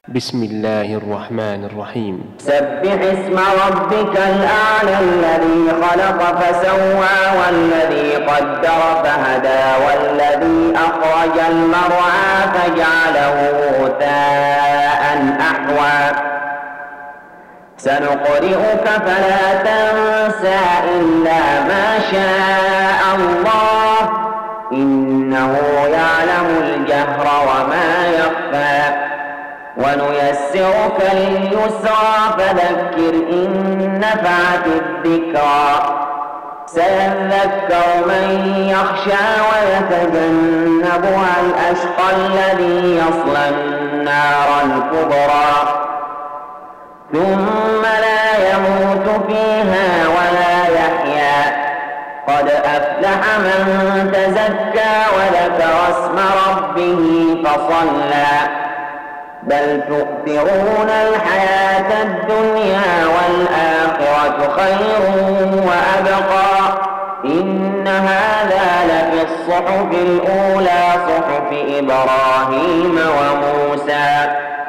بسم الله الرحمن الرحيم. سبح اسم ربك الأعلى الذي خلق فسوى والذي قدر فهدى والذي أخرج المرعى فجعله غثاء أحوى سنقرئك فلا تنسى إلا ما شاء الله إنه يعلم الجهر وما يخفى ونيسرك لليسرى فذكر إن نفعت الذكرى سيذكر من يخشى ويتجنبها الأشقى الذي يصلى النار الكبرى ثم لا يموت فيها ولا يحيا قد أفلح من تزكى وذكر اسم ربه فصلى بل تؤثرون الحياة الدنيا والآخرة خير وأبقى إن هذا لفي الصحف الأولى صحف إبراهيم وموسى